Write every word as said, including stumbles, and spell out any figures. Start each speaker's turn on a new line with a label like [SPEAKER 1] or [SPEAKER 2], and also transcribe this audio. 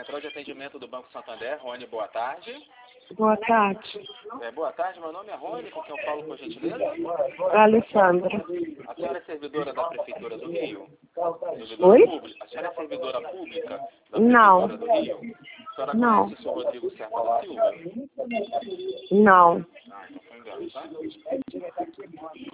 [SPEAKER 1] Central de Atendimento do Banco Santander. Rony, boa tarde.
[SPEAKER 2] Boa tarde.
[SPEAKER 1] É, boa tarde, meu nome é Rony, com quem eu falo, por gentileza?
[SPEAKER 2] Alessandra.
[SPEAKER 1] A senhora é servidora da Prefeitura do Rio? Servidora
[SPEAKER 2] Oi?
[SPEAKER 1] Pública. A senhora é servidora pública da Prefeitura
[SPEAKER 2] Não.
[SPEAKER 1] do Rio? A senhora
[SPEAKER 2] Não.
[SPEAKER 1] conhece o senhor Rodrigo Serpa da Silva?
[SPEAKER 2] Não.
[SPEAKER 1] Ah, então foi engano, tá?